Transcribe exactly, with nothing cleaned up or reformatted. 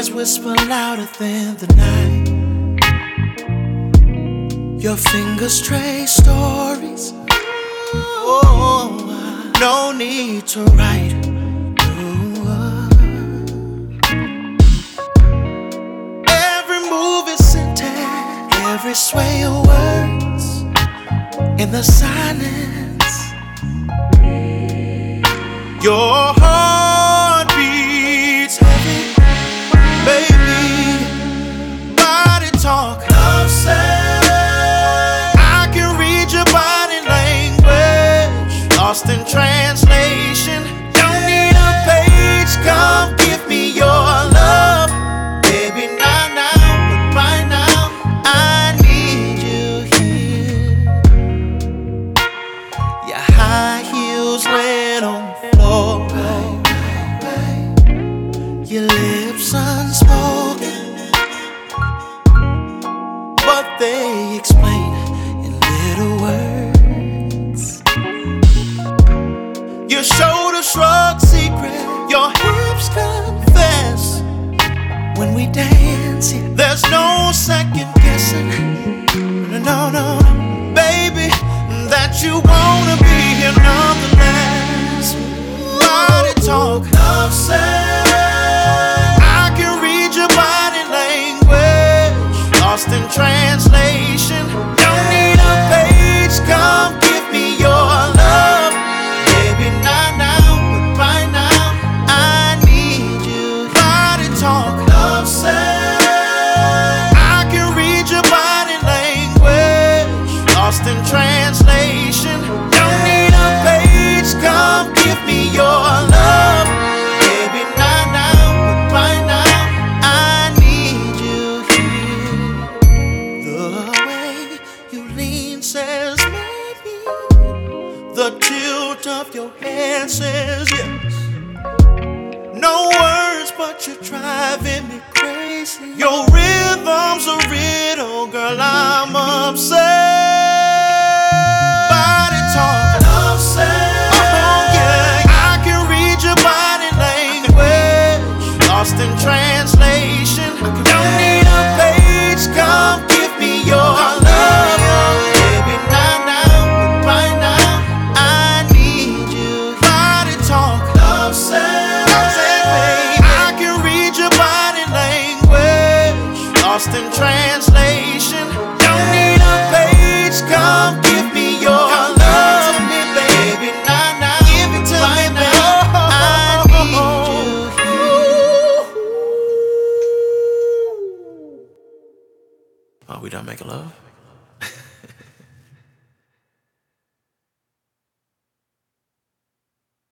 eyes whisper louder than the night. Your fingers trace stories. Oh, no need to write. Every move is scented, every sway of words in the silence. Your heart beats heavy, baby. Body talk, love say. I can read your body language, lost in translation. Don't need a page, come give me your love, baby. Not now, but by now I need you here. Your high heels wet on the floor, your lips unspoken, but they explain in little words. Your shoulders shrug secret, your hips confess. When we dance, yeah, there's no second guessing. No, no, no, baby, that you wanna be here nonetheless. Body talk, love say. I can read your body language, lost in translation. Don't need a page, come give me your love, baby. Not now, but by now I need you. Body talk, love say. I can read your body language, lost in translation. Don't need a page, come give me your love, baby. Not now, but by now I need you here. The way you lean says maybe, the tilt of your head says yes. No words, but you're driving me crazy. Your rhythm's a riddle, girl, I'm obsessed. Body talk, love say. Oh yeah, I can read your body language, lost in translation. Don't need a page, come give me your love, baby. Not now, but by now I need you. Body talk, love say. I can read your body language, lost in translation. Don't need a page, come give me your love, baby. Not now, give it to me now. I need you here. Are we done making love?